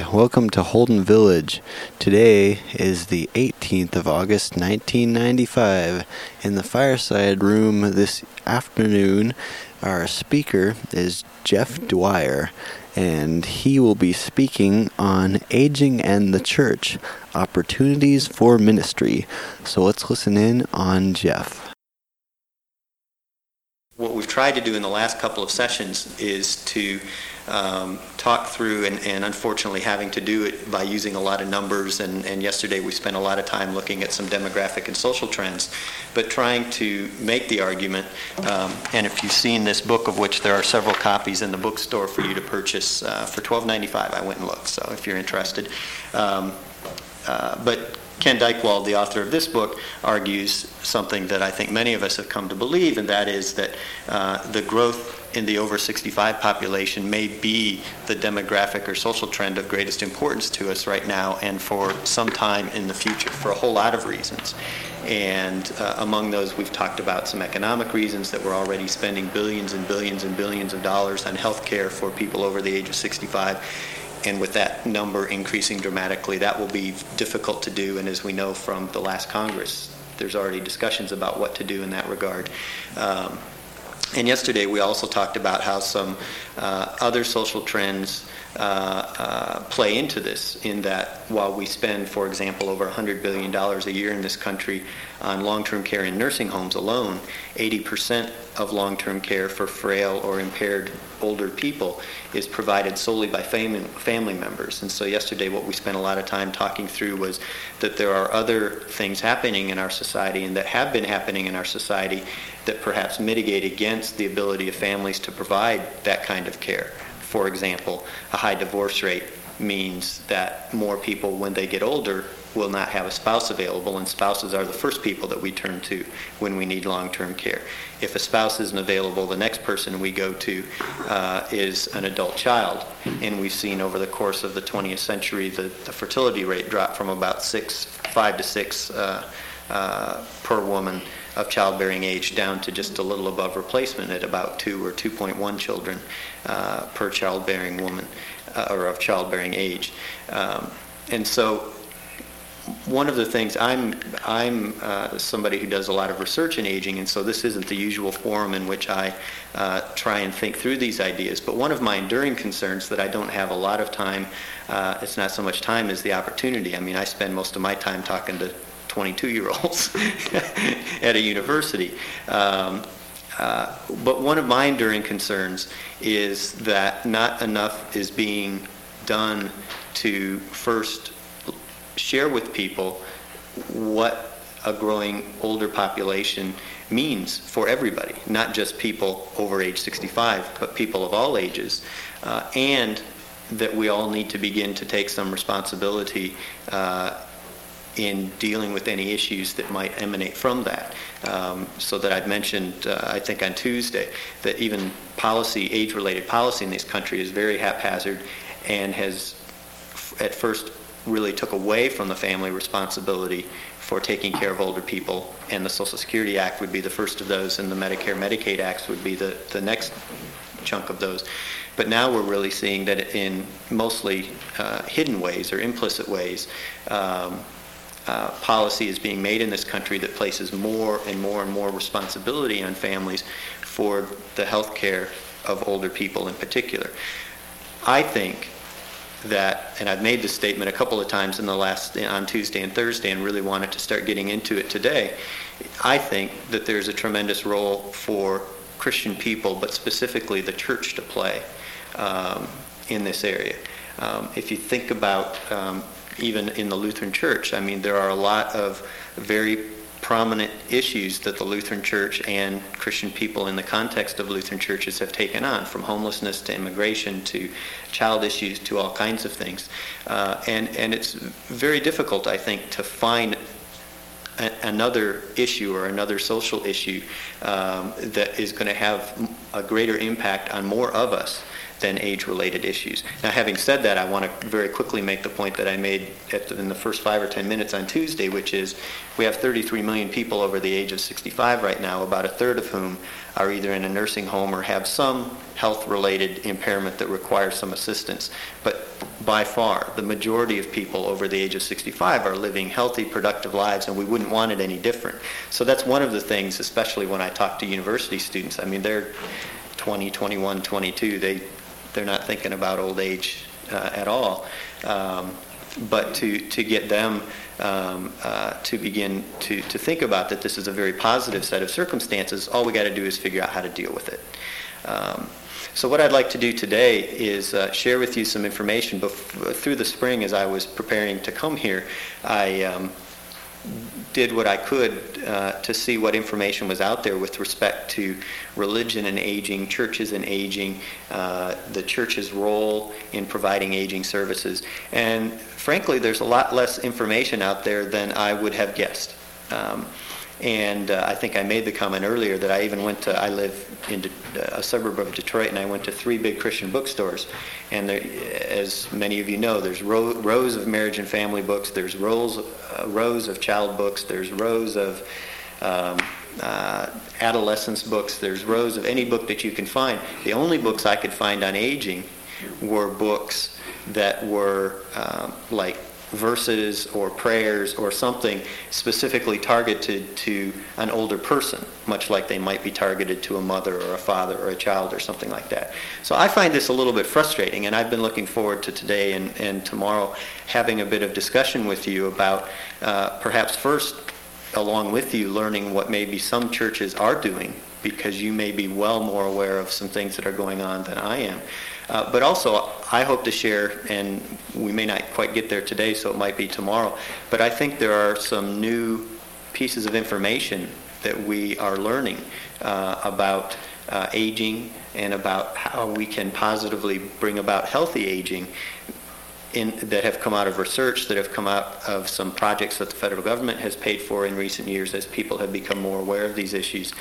welcome to Holden Village. Today is the 18th of August, 1995. In the fireside room this afternoon, our speaker is Jeff Dwyer, and he will be speaking on Aging and the Church, Opportunities for Ministry. So let's listen in on Jeff. What we've tried to do in the last couple of sessions is to talk through, and unfortunately having to do it by using a lot of numbers, and yesterday we spent a lot of time looking at some demographic and social trends, but trying to make the argument, and if you've seen this book, of which there are several copies in the bookstore for you to purchase for $12.95, I went and looked, so if you're interested. But Ken Dykewald, the author of this book, argues something that I think many of us have come to believe, and that is that the growth in the over 65 population may be the demographic or social trend of greatest importance to us right now and for some time in the future, for a whole lot of reasons. And among those, we've talked about some economic reasons, that we're already spending billions and billions and billions of dollars on health care for people over the age of 65. And with that number increasing dramatically, that will be difficult to do. And as we know from the last Congress, there's already discussions about what to do in that regard. And yesterday we also talked about how some other social trends play into this, in that while we spend, for example, over $100 billion a year in this country on long-term care in nursing homes alone, 80% of long-term care for frail or impaired older people is provided solely by family members. And so yesterday what we spent a lot of time talking through was that there are other things happening in our society, and that have been happening in our society, that perhaps mitigate against the ability of families to provide that kind of care. For example, a high divorce rate means that more people, when they get older, will not have a spouse available, and spouses are the first people that we turn to when we need long-term care. If a spouse isn't available, the next person we go to is an adult child. And we've seen over the course of the 20th century the fertility rate drop from about 5 to 6 per woman of childbearing age down to just a little above replacement at about 2 or 2.1 children per childbearing woman, or of childbearing age. And so one of the things, I'm somebody who does a lot of research in aging, and so this isn't the usual forum in which I try and think through these ideas, but one of my enduring concerns that I don't have a lot of time, it's not so much time as the opportunity. I mean, I spend most of my time talking to 22-year-olds at a university. But one of my enduring concerns is that not enough is being done to first share with people what a growing older population means for everybody, not just people over age 65, but people of all ages, and that we all need to begin to take some responsibility in dealing with any issues that might emanate from that. So that I'd mentioned, I think on Tuesday, that even policy, age-related policy in this country is very haphazard, and has at first really took away from the family responsibility for taking care of older people, and the Social Security Act would be the first of those, and the Medicare-Medicaid Acts would be the next chunk of those. But now we're really seeing that in mostly hidden ways or implicit ways, policy is being made in this country that places more and more and more responsibility on families for the health care of older people in particular. I think that, and I've made this statement a couple of times on Tuesday and Thursday, and really wanted to start getting into it today, I think that there's a tremendous role for Christian people, but specifically the church, to play in this area. If you think about even in the Lutheran Church, I mean, there are a lot of very prominent issues that the Lutheran Church and Christian people in the context of Lutheran churches have taken on, from homelessness to immigration to child issues to all kinds of things. And it's very difficult, I think, to find another issue or another social issue that is going to have a greater impact on more of us than age-related issues. Now, having said that, I want to very quickly make the point that I made in the first 5 or 10 minutes on Tuesday, which is we have 33 million people over the age of 65 right now, about a third of whom are either in a nursing home or have some health-related impairment that requires some assistance. But by far, the majority of people over the age of 65 are living healthy, productive lives, and we wouldn't want it any different. So that's one of the things, especially when I talk to university students. I mean, they're 20, 21, 22. They're not thinking about old age at all. But to get them to begin to think about that this is a very positive set of circumstances, all we got to do is figure out how to deal with it. So what I'd like to do today is share with you some information. Through the spring, as I was preparing to come here, I did what I could to see what information was out there with respect to religion and aging, churches and aging, the church's role in providing aging services. And frankly, there's a lot less information out there than I would have guessed. And I think I made the comment earlier that I live in a suburb of Detroit, and I went to 3 big Christian bookstores. And there, as many of you know, there's rows of marriage and family books, there's rows of child books, there's rows of adolescence books, there's rows of any book that you can find. The only books I could find on aging were books that were like verses or prayers or something specifically targeted to an older person, much like they might be targeted to a mother or a father or a child or something like that. So I find this a little bit frustrating, and I've been looking forward to today and tomorrow having a bit of discussion with you about perhaps first, along with you, learning what maybe some churches are doing, because you may be well more aware of some things that are going on than I am. But also, I hope to share, and we may not quite get there today, so it might be tomorrow, but I think there are some new pieces of information that we are learning about aging and about how we can positively bring about healthy aging that have come out of research, that have come out of some projects that the federal government has paid for in recent years as people have become more aware of these issues.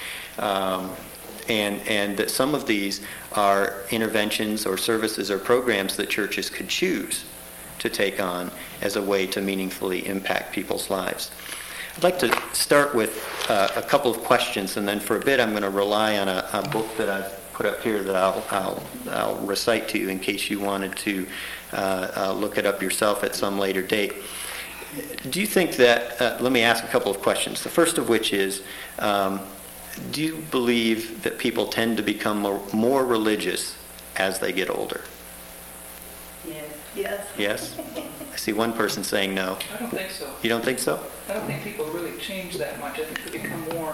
And that some of these are interventions or services or programs that churches could choose to take on as a way to meaningfully impact people's lives. I'd like to start with a couple of questions, and then for a bit I'm going to rely on a book that I've put up here that I'll recite to you in case you wanted to look it up yourself at some later date. Do you think that, let me ask a couple of questions. The first of which is, do you believe that people tend to become more religious as they get older? Yes. Yes? I see one person saying no. I don't think so. You don't think so? I don't think people really change that much. I think they become more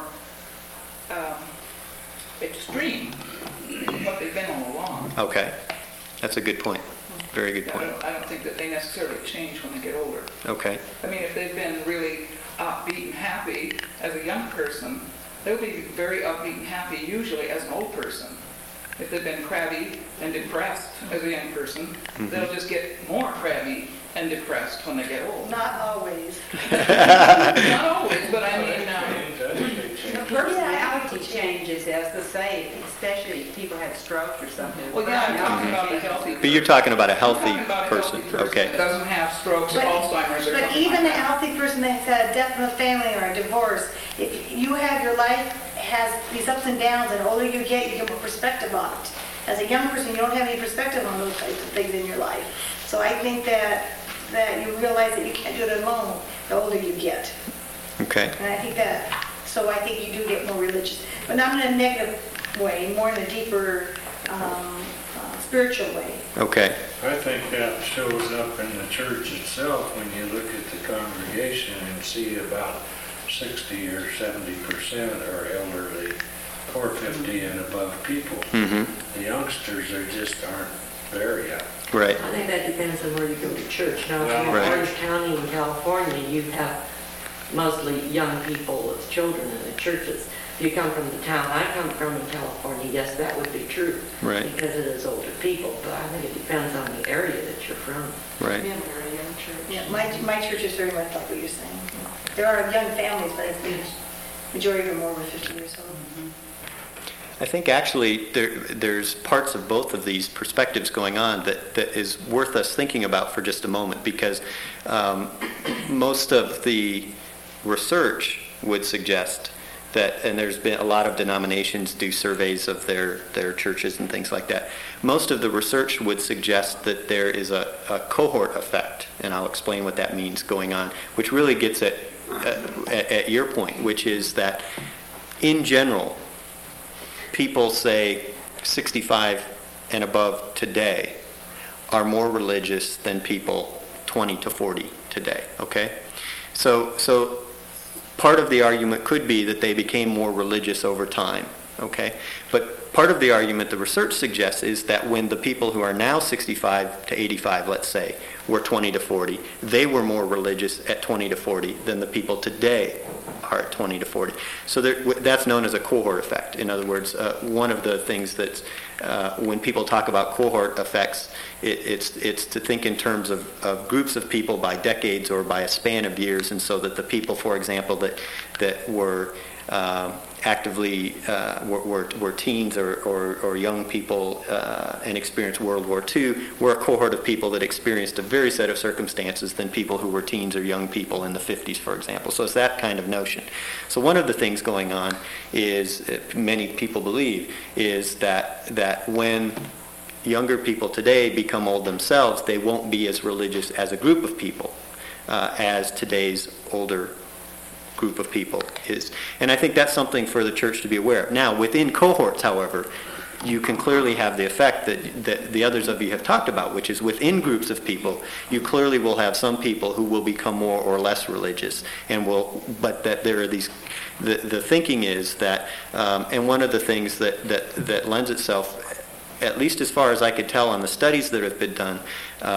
extreme than what they've been all along. Okay. That's a good point. Very good point. I don't think that they necessarily change when they get older. Okay. I mean, if they've been really upbeat and happy as a young person, they'll be very upbeat and happy usually as an old person. If they've been crabby and depressed as a young person, they'll just get more crabby and depressed when they get old. Not always. Not always, but I mean, Personality changes as the say, especially if people have strokes or something. well, yeah, I'm talking about the healthy. But you're talking about a healthy I'm talking about a person. healthy person Okay. that doesn't have strokes or Alzheimer's or But something even a like that. healthy person that's had a death in the family or a divorce, if you have your life has these ups and downs, and the older you get more perspective on it. As a young person, you don't have any perspective on those types of things in your life. So I think that you realize that you can't do it alone the older you get. Okay. And I think so I think you do get more religious. But not in a negative way, more in a deeper spiritual way. Okay. I think that shows up in the church itself when you look at the congregation and see about 60 or 70% are elderly or 50 and above people. The youngsters aren't there yet. Right. I think that depends on where you go to church. Now, if you're in Right. Orange County in California, you have mostly young people with children in the churches. If you come from the town I come from in California, yes, that would be true. Right. Because it is older people, but I think it depends on the area that you're from. Right. We have a very young church. Yeah, my church is very much like what you're saying. There are young families, but I think the majority of them are over 50 years old. I think actually there's parts of both of these perspectives going on that is worth us thinking about for just a moment, because most of the research would suggest that, and there's been a lot of denominations do surveys of their churches and things like that. Most of the research would suggest that there is a cohort effect, and I'll explain what that means going on, which really gets at your point, which is that in general, people say 65 and above today are more religious than people 20 to 40 today, okay? So part of the argument could be that they became more religious over time, okay? But part of the argument the research suggests is that when the people who are now 65 to 85, let's say, were 20 to 40, they were more religious at 20 to 40 than the people today are at 20 to 40. So that's known as a cohort effect. In other words, one of the things that when people talk about cohort effects, it's to think in terms of groups of people by decades or by a span of years, and so that the people, for example, that were actively were teens or young people and experienced World War II were a cohort of people that experienced a very set of circumstances than people who were teens or young people in the 50s, for example. So it's that kind of notion. So one of the things going on is, many people believe, is that when younger people today become old themselves, they won't be as religious as a group of people as today's older group of people is. And I think that's something for the church to be aware of. Now, within cohorts, however, you can clearly have the effect that the others of you have talked about, which is within groups of people, you clearly will have some people who will become more or less religious, but that there are these. The thinking is that, and one of the things that lends itself, at least as far as I could tell on the studies that have been done,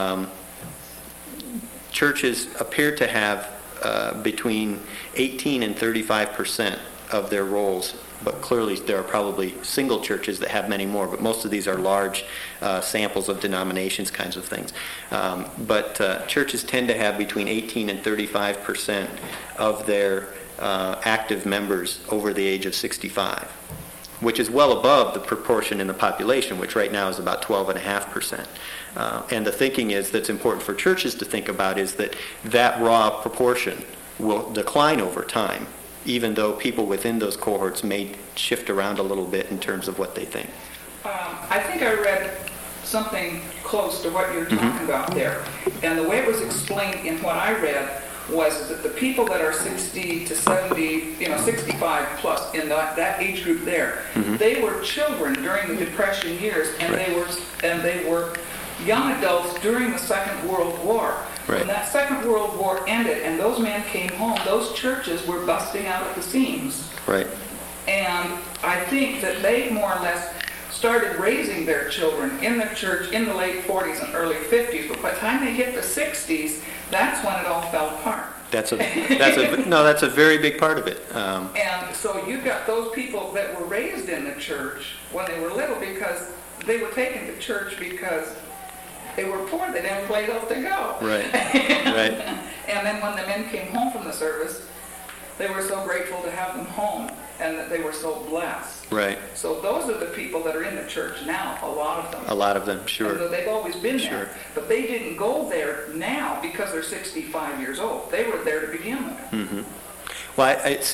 churches appear to have between 18 and 35% of their rolls, but clearly there are probably single churches that have many more, but most of these are large samples of denominations kinds of things. But churches tend to have between 18 and 35% of their active members over the age of 65, which is well above the proportion in the population, which right now is about 12.5%. And the thinking is that's important for churches to think about is that raw proportion will decline over time, even though people within those cohorts may shift around a little bit in terms of what they think. I think I read something close to what you're talking about there. And the way it was explained in what I read was that the people that are 60 to 70, 65 plus in that age group there, they were children during the Depression years, and they were young adults during the Second World War. Right. When that Second World War ended and those men came home, those churches were busting out at the seams. Right. And I think that they more or less started raising their children in the church in the late 40s and early 50s, but by the time they hit the 60s, that's when it all fell apart. That's a very big part of it. And so you got those people that were raised in the church when they were little because they were taken to church because they were poor. They didn't have a place else to go. Right. Right. And then when the men came home from the service, they were so grateful to have them home and that they were so blessed. Right. So those are the people that are in the church now, a lot of them. A lot of them, sure. And they've always been Sure. there. But they didn't go there now because they're 65 years old. They were there to begin with. Mm-hmm. Well,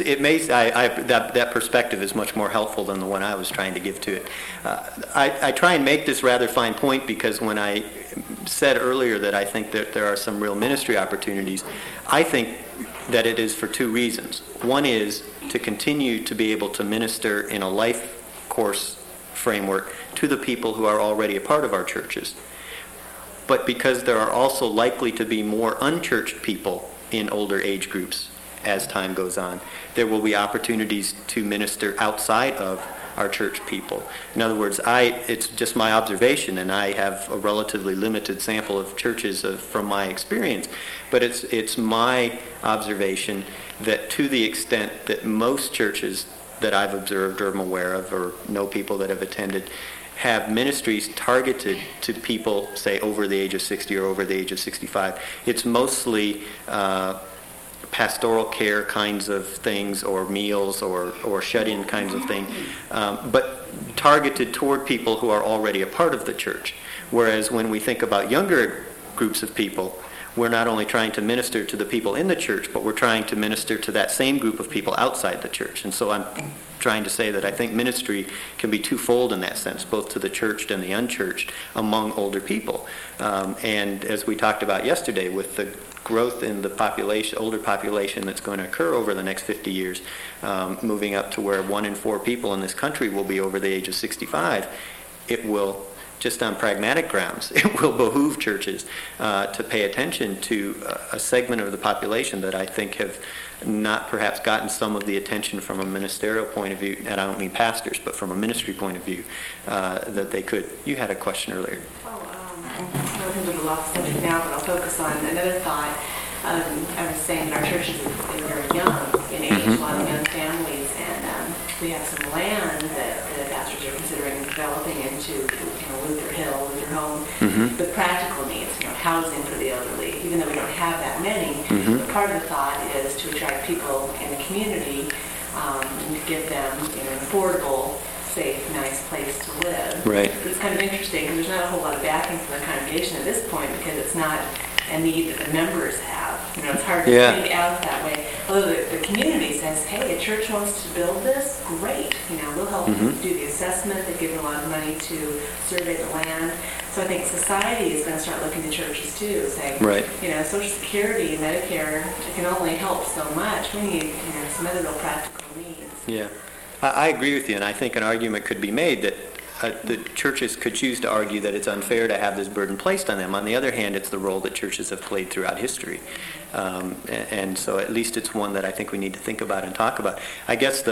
that perspective is much more helpful than the one I was trying to give to it. I try and make this rather fine point because when I said earlier that I think that there are some real ministry opportunities, I think that it is for two reasons. One is to continue to be able to minister in a life course framework to the people who are already a part of our churches. But because there are also likely to be more unchurched people in older age groups as time goes on, there will be opportunities to minister outside of our church people. In other words, it's just my observation, and I have a relatively limited sample of churches from my experience, but it's my observation that to the extent that most churches that I've observed or am aware of or know people that have attended have ministries targeted to people, say, over the age of 60 or over the age of 65, it's mostly pastoral care kinds of things or meals or shut-in kinds of thing. But targeted toward people who are already a part of the church. Whereas when we think about younger groups of people, we're not only trying to minister to the people in the church, but we're trying to minister to that same group of people outside the church. And so I'm trying to say that I think ministry can be twofold in that sense, both to the churched and the unchurched among older people. And as we talked about yesterday, with the growth in the population, older population that's going to occur over the next 50 years, moving up to where 1 in 4 people in this country will be over the age of 65, it will, just on pragmatic grounds, it will behoove churches to pay attention to a segment of the population that I think have not perhaps gotten some of the attention from a ministerial point of view, and I don't mean pastors, but from a ministry point of view, that they could. You had a question earlier. I was into the last subject now, but I'll focus on another thought. I was saying that our churches are very young in age, a lot of young families, and we have some land that the pastors are considering developing into, Luther Hill, Luther Home, the practical needs, housing for the elderly, even though we don't have that many. But part of the thought is to attract people in the community and to give them an affordable, safe, nice place to live. Right. But it's kind of interesting because there's not a whole lot of backing from the congregation at this point because it's not a need that the members have. It's hard to think out that way. Although the community says, hey, a church wants to build this, great. We'll help do the assessment. They've given a lot of money to survey the land. So I think society is going to start looking to churches too, saying, Social Security, Medicare, it can only help so much. We need some other real practical needs. Yeah. I agree with you, and I think an argument could be made that the churches could choose to argue that it's unfair to have this burden placed on them. On the other hand, it's the role that churches have played throughout history. And so at least it's one that I think we need to think about and talk about. I guess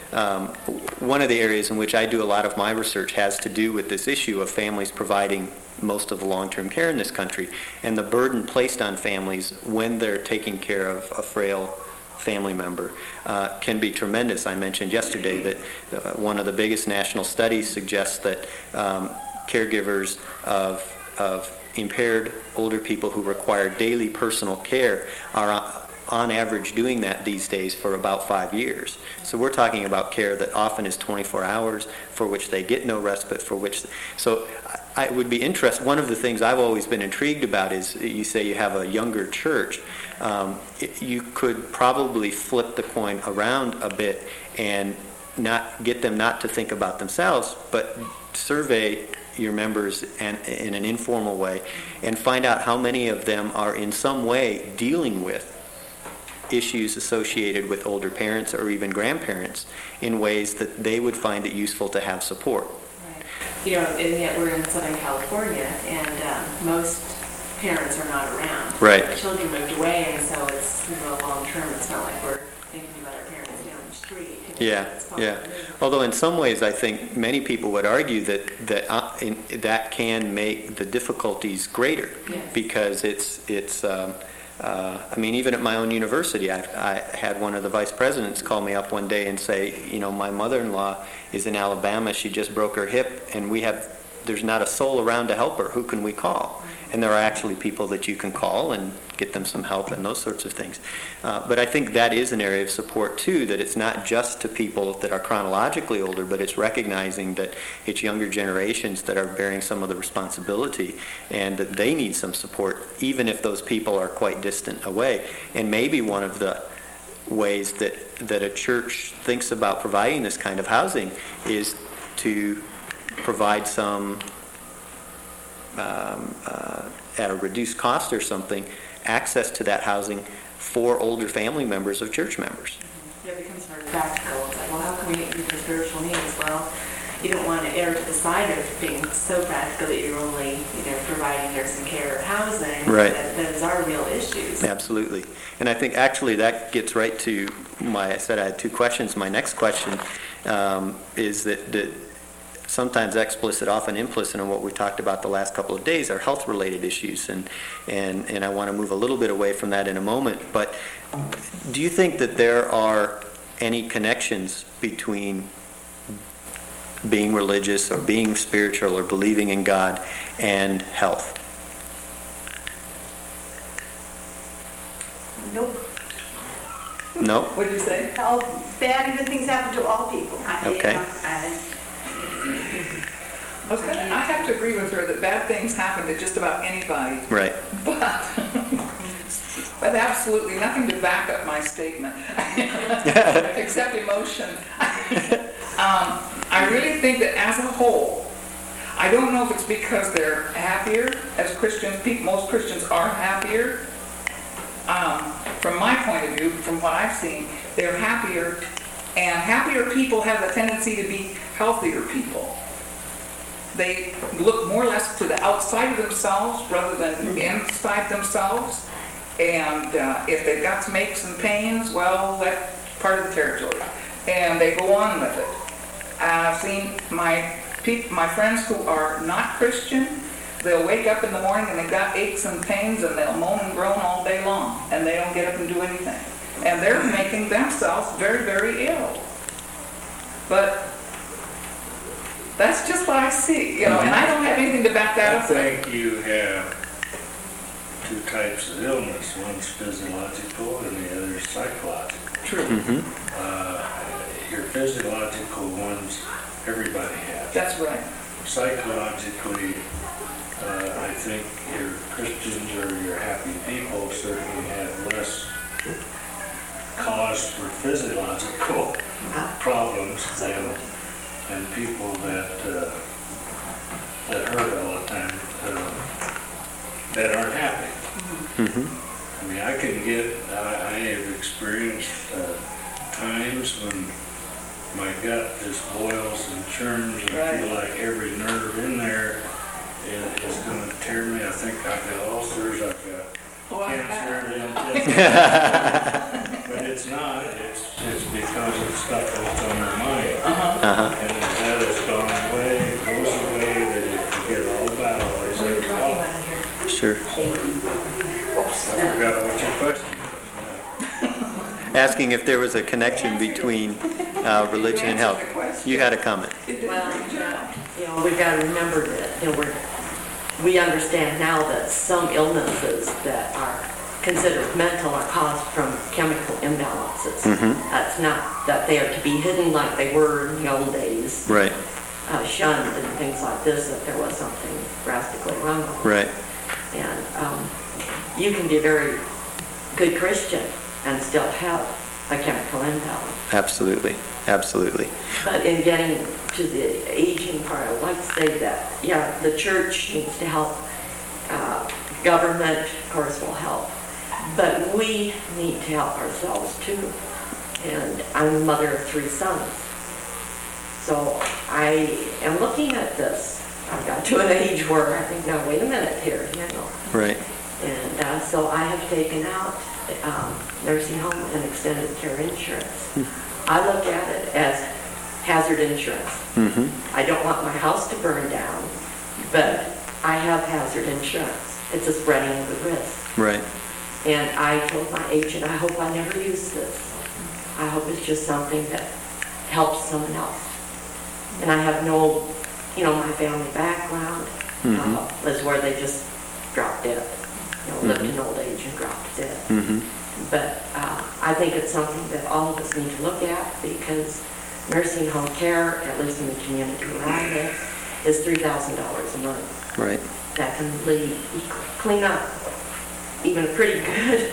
one of the areas in which I do a lot of my research has to do with this issue of families providing most of the long-term care in this country and the burden placed on families when they're taking care of a frail family member can be tremendous. I mentioned yesterday that one of the biggest national studies suggests that caregivers of impaired older people who require daily personal care are on average doing that these days for about 5 years. So we're talking about care that often is 24 hours, for which they get no respite, so I would be interested. One of the things I've always been intrigued about is you say you have a younger church. You could probably flip the coin around a bit and not get them not to think about themselves, but survey your members in an informal way and find out how many of them are in some way dealing with issues associated with older parents or even grandparents in ways that they would find it useful to have support. Right. And yet we're in Southern California, and most parents are not around. Right. The children moved away, and so it's long term. It's not like we're thinking about our parents down the street. Yeah. Although in some ways, I think many people would argue that can make the difficulties greater, because it's. Even at my own university, I had one of the vice presidents call me up one day and say, my mother-in-law is in Alabama. She just broke her hip, and there's not a soul around to help her. Who can we call? And there are actually people that you can call and get them some help and those sorts of things. But I think that is an area of support, too, that it's not just to people that are chronologically older, but it's recognizing that it's younger generations that are bearing some of the responsibility and that they need some support, even if those people are quite distant away. And maybe one of the ways that a church thinks about providing this kind of housing is to provide some at a reduced cost or something, access to that housing for older family members of church members. It becomes very practical. It's like, well, how can we meet your spiritual needs? Well, you don't want to err to the side of being so practical that you're only, providing nursing care or housing. Right. Those are real issues. Absolutely. And I think actually that gets right to I said I had 2 questions. My next question is that sometimes explicit, often implicit in what we've talked about the last couple of days are health-related issues, and I want to move a little bit away from that in a moment. But do you think that there are any connections between being religious or being spiritual or believing in God and health? Nope. No? What did you say? Bad, even things happen to all people. Okay. I have to agree with her that bad things happen to just about anybody, Right. but absolutely nothing to back up my statement, except emotion. I really think that as a whole, I don't know if it's because they're happier as Christians. Most Christians are happier. From my point of view, from what I've seen, they're happier, and happier people have the tendency to be healthier people. They look more or less to the outside of themselves rather than inside themselves. And if they've got some aches and pains, well, that's part of the territory. And they go on with it. I've seen my friends who are not Christian, they'll wake up in the morning and they've got aches and pains and they'll moan and groan all day long and they don't get up and do anything. And they're making themselves very, very ill. But that's just what I see, and I don't have anything to back that up with. I think you have two types of illness. One's physiological and the other is psychological. True. Your physiological ones, everybody has. That's right. Psychologically, I think your Christians or your happy people certainly have less cause for physiological problems than people that hurt all the time, that aren't happy. I mean, I have experienced times when my gut just boils and churns and I feel like every nerve in there is going to tear me. I think I've got ulcers, I've got cancer, but it's not. It's because of stuff that's on your mind. And if that has gone away, it goes away, then you forget all about it. They say, oh, Sure. I forgot what your question was. Asking if there was a connection between religion and health. You had a comment. Well, we've got to remember that we understand now that some illnesses that are considered mental are caused from chemical imbalances. That's not that they are to be hidden like they were in the old days, Right. Shunned and things like this, that there was something drastically wrong with them. Right. And you can be a very good Christian and still have a chemical imbalance. Absolutely. Absolutely. But in getting to the aging part, I would like to say that, yeah, the church needs to help. Government, of course, will help. But we need to help ourselves, too. And I'm the mother of 3 sons. So I am looking at this. I've got to an age where I think, now, wait a minute here, Right. And so I have taken out nursing home and extended care insurance. I look at it as hazard insurance. I don't want my house to burn down, but I have hazard insurance. It's a spreading of the risk. Right. And I told my agent, I hope I never use this. I hope it's just something that helps someone else. And I have no, my family background is where they just dropped dead. Lived in old age and dropped dead. But I think it's something that all of us need to look at, because nursing home care, at least in the community where I live, is $3,000 a month. Right. That can clean up even a pretty good,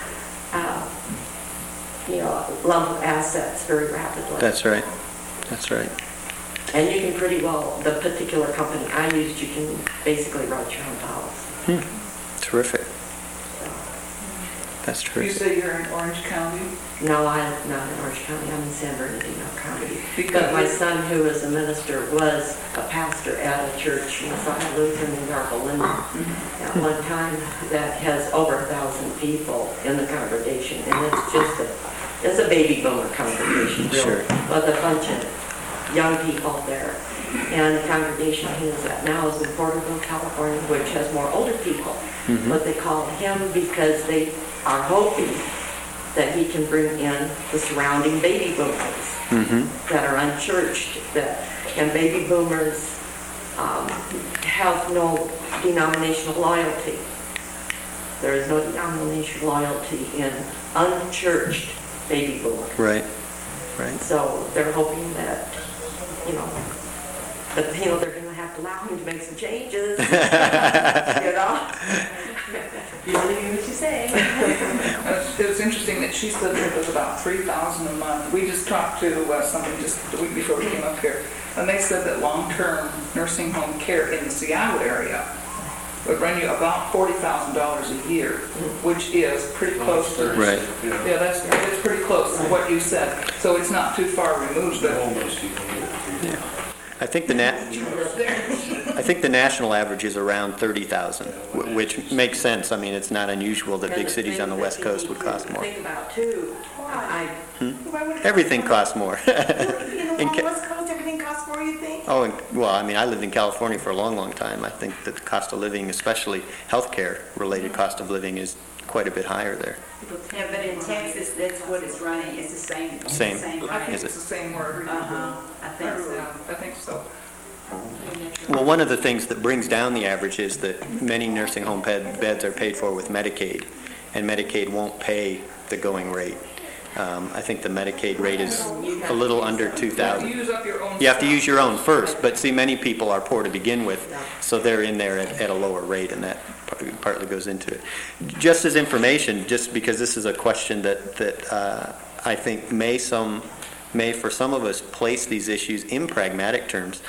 lump of assets very rapidly. That's right. That's right. And you can pretty well, the particular company I used, you can basically write your own policy. Terrific. That's You terrific. say you're in Orange County? No, I'm not in Orange County. I'm in San Bernardino County. Because But my son, who is a minister, was a pastor at a church, Messiah Lutheran in Garbalina, at one time, that has over 1,000 people in the congregation, and it's a baby boomer congregation, really, Sure. with a bunch of young people there. And the congregation he is at now is in Porterville, California, which has more older people. But they call him because they are hoping that he can bring in the surrounding baby boomers that are unchurched. And baby boomers have no denominational loyalty. There is no denominational loyalty in unchurched baby boomers. Right. Right. So they're hoping that, But, they're gonna have to allow him to make some changes, you know? You believe what you say. It was interesting that she said it was about $3,000 a month. We just talked to somebody just the week before we came up here, and they said that long-term nursing home care in the Seattle area would run you about $40,000 a year, which is pretty close to... Right. Yeah, it's pretty close to what you said. So it's not too far removed, but... Almost you can get it. Yeah. I think the national average is around 30,000, which makes sense. I mean, it's not unusual that big cities on the West Coast would cost more. Think about too, Everything costs more. In the West Coast, everything costs more, you think? Oh, well, I mean, I lived in California for a long, long time. I think that the cost of living, especially healthcare-related cost of living, is quite a bit higher there. Yeah, but in Texas, that's what it's running, it's the same. It's Same. the same I think rate. Is it's it? the same word. I think so. I think so. Well, one of the things that brings down the average is that many nursing home beds are paid for with Medicaid, and Medicaid won't pay the going rate. I think the Medicaid rate is a little under You $2,000. use up your own... You have to use your own first, but see, many people are poor to begin with, so they're in there at a lower rate, and that partly goes into it. Just as information, just because this is a question that I think may for some of us place these issues in pragmatic terms.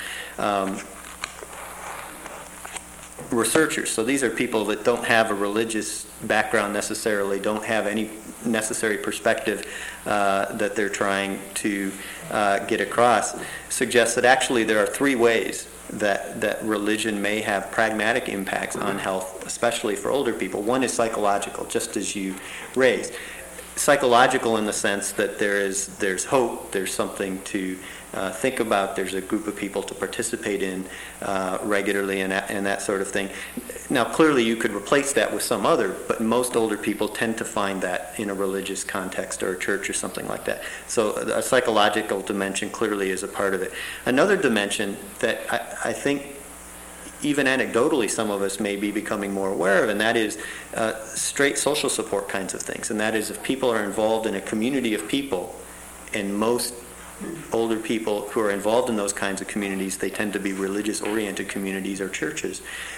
Researchers, so these are people that don't have a religious background necessarily, don't have any necessary perspective that they're trying to get across, suggest that actually there are three ways that religion may have pragmatic impacts on health, especially for older people. One is psychological, just as you raised. Psychological in the sense that there's hope, there's something to think about, there's a group of people to participate in regularly and that sort of thing. Now, clearly you could replace that with some other, but most older people tend to find that in a religious context or a church or something like that. So a psychological dimension clearly is a part of it. Another dimension that I think even anecdotally some of us may be becoming more aware of, and that is straight social support kinds of things. And that is if people are involved in a community of people, and most older people who are involved in those kinds of communities, they tend to be religious-oriented communities or churches.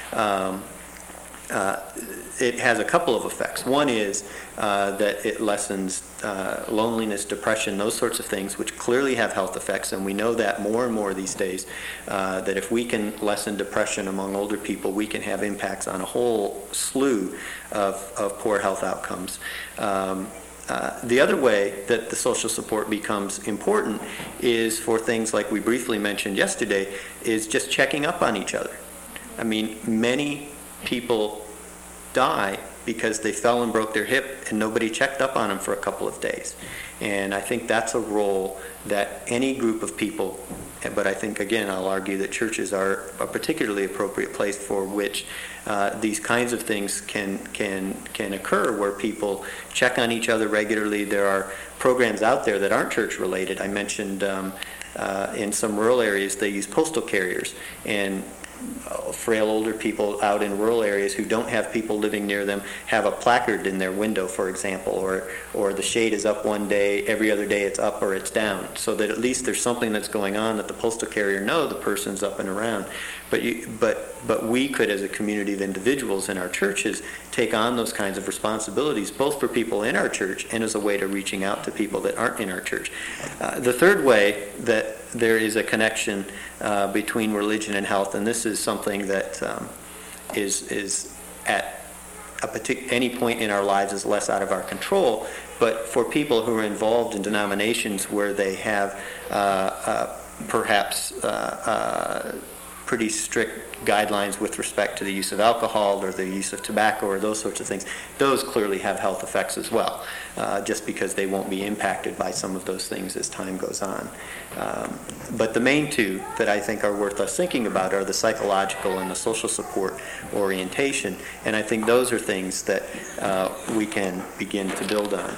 It has a couple of effects. One is that it lessens loneliness, depression, those sorts of things, which clearly have health effects, and we know that more and more these days, that if we can lessen depression among older people, we can have impacts on a whole slew of poor health outcomes. The other way that the social support becomes important is for things like we briefly mentioned yesterday, is just checking up on each other. I mean, many people die because they fell and broke their hip and nobody checked up on them for a couple of days. And I think that's a role that any group of people, but I think, again, I'll argue that churches are a particularly appropriate place for which these kinds of things can occur, where people check on each other regularly. There are programs out there that aren't church related. I mentioned in some rural areas they use postal carriers, and frail older people out in rural areas who don't have people living near them have a placard in their window, for example, or the shade is up one day, every other day it's up or it's down, so that at least there's something that's going on that the postal carrier knows the person's up and around. But we could, as a community of individuals in our churches, take on those kinds of responsibilities, both for people in our church and as a way to reaching out to people that aren't in our church. The third way that there is a connection between religion and health, and this is something that is at any point in our lives is less out of our control, but for people who are involved in denominations where they have perhaps pretty strict guidelines with respect to the use of alcohol or the use of tobacco or those sorts of things, those clearly have health effects as well, just because they won't be impacted by some of those things as time goes on. But the main two that I think are worth us thinking about are the psychological and the social support orientation, and I think those are things that we can begin to build on.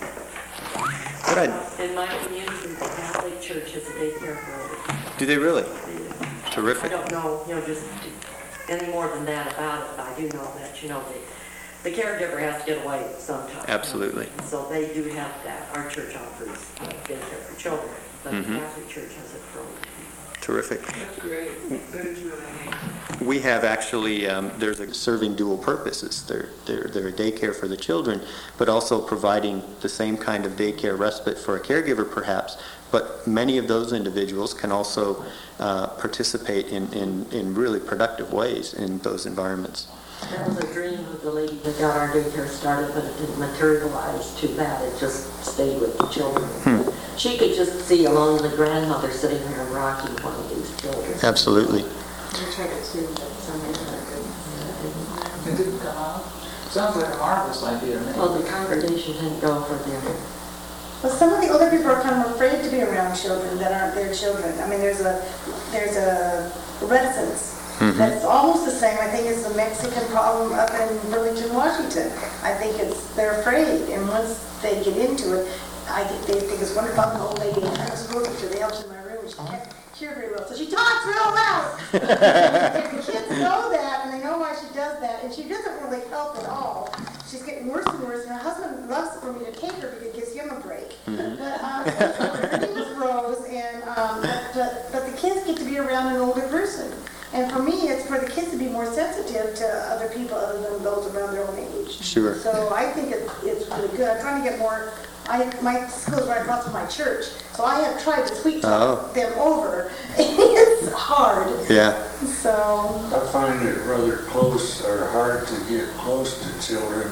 In my community, the Catholic Church has a daycare program. Do they really? I Terrific. don't know, just any more than that about it, but I do know that, the caregiver has to get away sometimes. Absolutely. So they do have that. Our church offers daycare for children, but the Catholic Church has it for older people. Terrific. That's great. That is really neat. We have actually, there's a serving dual purposes. They're a daycare for the children, but also providing the same kind of daycare respite for a caregiver perhaps, but many of those individuals can also participate in really productive ways in those environments. That was a dream of the lady that got our daycare started, but it didn't materialize too bad. It just stayed with the children. She could just see along the grandmother sitting there rocking one of these children. Absolutely. We tried it too, but some reason It didn't come out. Sounds like a marvelous idea to me. Well, the congregation didn't go for their. Well, some of the older people are kind of afraid to be around children that aren't their children. I mean, there's a reticence. That's almost the same, I think, as the Mexican problem up in Burlington, Washington. I think they're afraid, and once they get into it, they think it's wonderful. The old lady, I was working to the elves in my room, she can't hear very well, so she talks real loud. And the kids know that, and they know why she does that, and she doesn't really help at all. She's getting worse and worse, and her husband loves for me to take her because it gives him a break. But her name is Rose, and but the kids get to be around an older person. And for me, it's for the kids to be more sensitive to other people other than those around their own age. Sure. So I think it's really good. I'm trying to get more. My school's right across from my church, so I have tried to sweet talk them over. It's hard. Yeah. So I find it rather close or hard to get close to children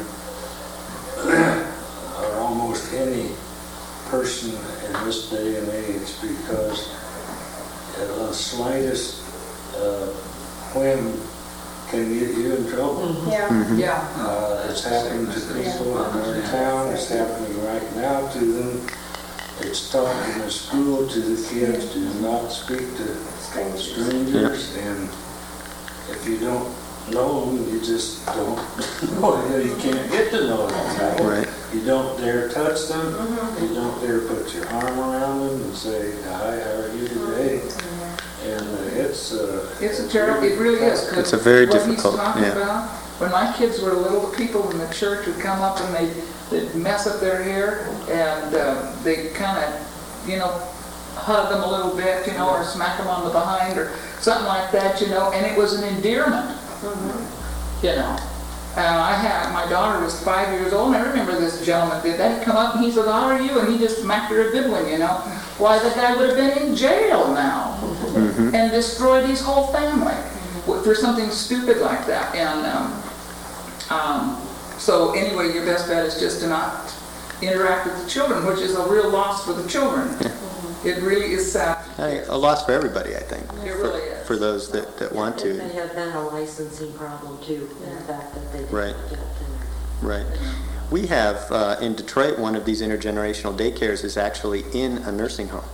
or almost any person in this day and age because the slightest whim can get you in trouble. yeah. Yeah. It's happening to people in our town, it's happening right now to them. It's taught in the school to the kids to not speak to strangers, and if you don't know them, you just don't know them. You can't get to know them. Right. You don't dare touch them, you don't dare put your arm around them and say, hi, how are you today? And it's a terrible, it really is. 'Cause It's a very what difficult, he's talking yeah. about, when my kids were little, people in the church would come up and they'd mess up their hair and they'd kind of, hug them a little bit, or smack them on the behind or something like that, and it was an endearment, And my daughter was 5 years old, and I remember this gentleman did that. He'd come up and he said, how are you? And he just smacked her a good one, Why, the guy would have been in jail now and destroyed his whole family for something stupid like that. And so anyway, your best bet is just to not interact with the children, which is a real loss for the children. It really is sad. A loss for everybody, I think. It really is. For those that want There to. may have been a licensing problem too, in the fact that they didn't Right. get it. Right. We have, in Detroit, one of these intergenerational daycares is actually in a nursing home,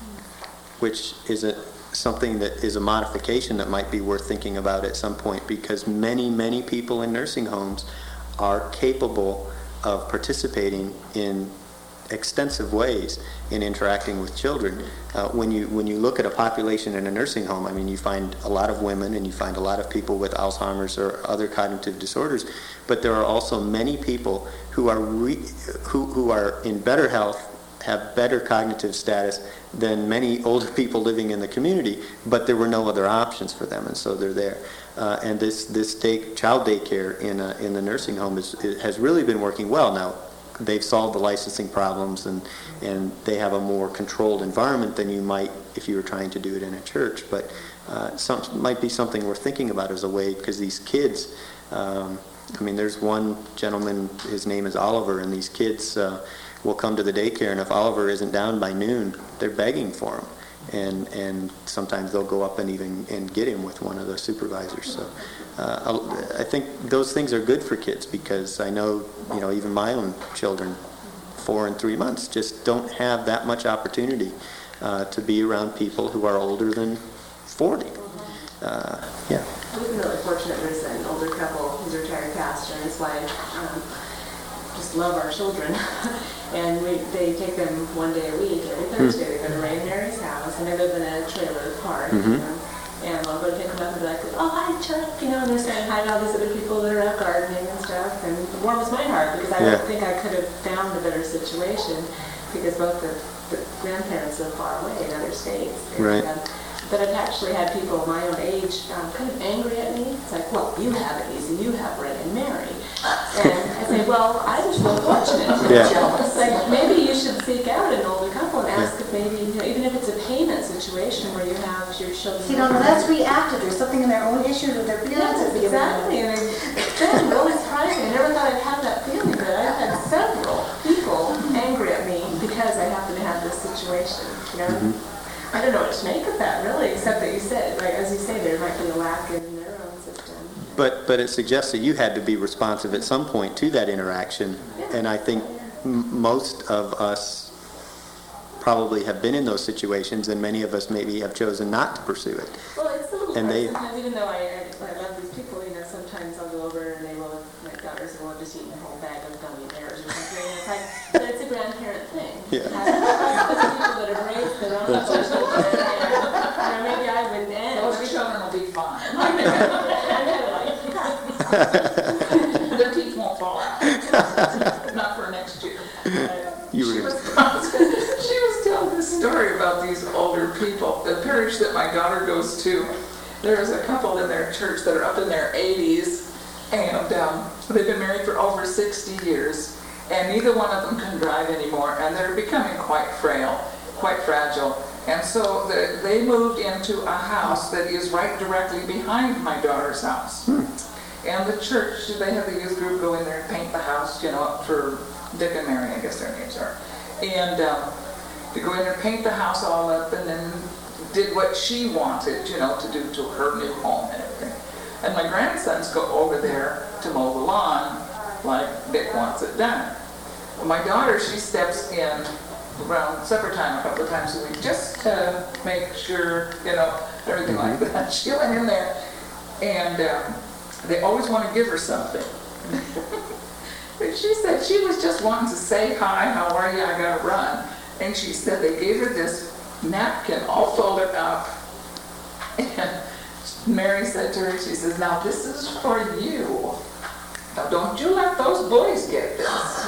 which is something that is a modification that might be worth thinking about at some point, because many, many people in nursing homes are capable of participating in extensive ways in interacting with children. When you look at a population in a nursing home, I mean, you find a lot of women and you find a lot of people with Alzheimer's or other cognitive disorders, but there are also many people who are who are in better health, have better cognitive status than many older people living in the community, but there were no other options for them, and so they're there. And this child daycare in the nursing home has really been working well. Now, they've solved the licensing problems, and they have a more controlled environment than you might if you were trying to do it in a church. But might be something we're thinking about as a way, because these kids, there's one gentleman, his name is Oliver, and these kids will come to the daycare, and if Oliver isn't down by noon, they're begging for him. And sometimes they'll go up and get him with one of the supervisors. So I think those things are good for kids, because I know, even my own children, 4 and 3 months, just don't have that much opportunity to be around people who are older than 40. Yeah. We've been really fortunate. There's an older couple who's a retired pastor and his wife just love our children. And they take them one day a week, every Thursday. They go to Ray and Mary's house, and they live in a trailer park. And I'll go to pick them up and be like, oh, hi, Chuck, and they're saying hi to all these other people that are out gardening and stuff. And it warms my heart, because I don't think I could have found a better situation, because both the grandparents live far away in other states. Right. But I've actually had people my own age kind of angry at me. It's like, well, you have it easy, you have Red and Mary. And I say, well, I was real fortunate. It's like, maybe you should seek out an older couple and ask if maybe, even if it's a payment situation where you have your children. See, no, that's reactive. There's something in their own issues with their feelings. Yes, exactly. And it's been really surprising. I never thought I'd have that feeling, but I've had several people angry at me because I happen to have this situation, I don't know what to make of that, really, except that you said, like, as you say, there might be a lack in their own system. But it suggests that you had to be responsive at some point to that interaction, and I think most of us probably have been in those situations, and many of us maybe have chosen not to pursue it. Well, it's a little And hard sometimes, even though I love these people, sometimes I'll go over and they will, my daughters will just eat a whole bag of gummy bears or something, and it's like, but it's a grandparent thing. Yeah. Those people that have raised their own children, and maybe I wouldn't end. Those children will be fine. I'm kind of like, Their teeth won't fall out. Not for next year. You were She gonna- was telling this story about these older people. The parish that my daughter goes to, there's a couple in their church that are up in their 80s, and they've been married for over 60 years, and neither one of them can drive anymore, and they're becoming quite frail, quite fragile. And so they moved into a house that is right directly behind my daughter's house. And the church, they have the youth group go in there and paint the house, for Dick and Mary, I guess their names are. And they go in there and paint the house all up, and then did what she wanted, to do to her new home and everything. And my grandsons go over there to mow the lawn like Dick wants it done. Well, my daughter, she steps in around supper time a couple of times a week just to make sure, everything like that. She went in there, and they always want to give her something. But she said she was just wanting to say hi, how are you, I gotta run. And she said they gave her this napkin all folded up. And Mary said to her, she says, now this is for you. Now don't you let those boys get this.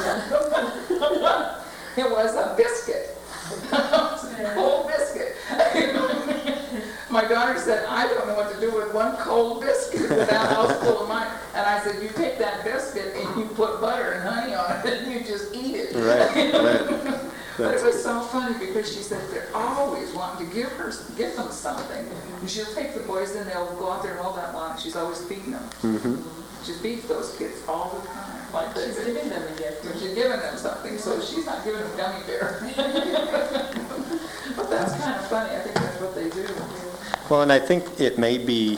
It was a biscuit. A whole biscuit. My daughter said, I don't know what to do with one cold biscuit with that house full of mine. And I said, you take that biscuit and you put butter and honey on it and you just eat it. Right. But it was so funny because she said they're always wanting to give them something. And she'll take the boys and they'll go out there and mow that lawn. She's always feeding them. She feeds those kids all the time. Like she's giving them a gift. She's giving them something, so she's not giving them gummy bear. But that's kind of funny. I think that's what they do. Well, and I think it may be,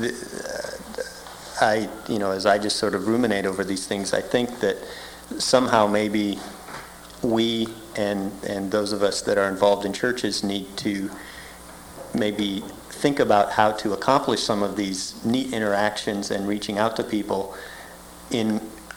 as I just sort of ruminate over these things, I think that somehow maybe we and those of us that are involved in churches need to maybe think about how to accomplish some of these neat interactions and reaching out to people and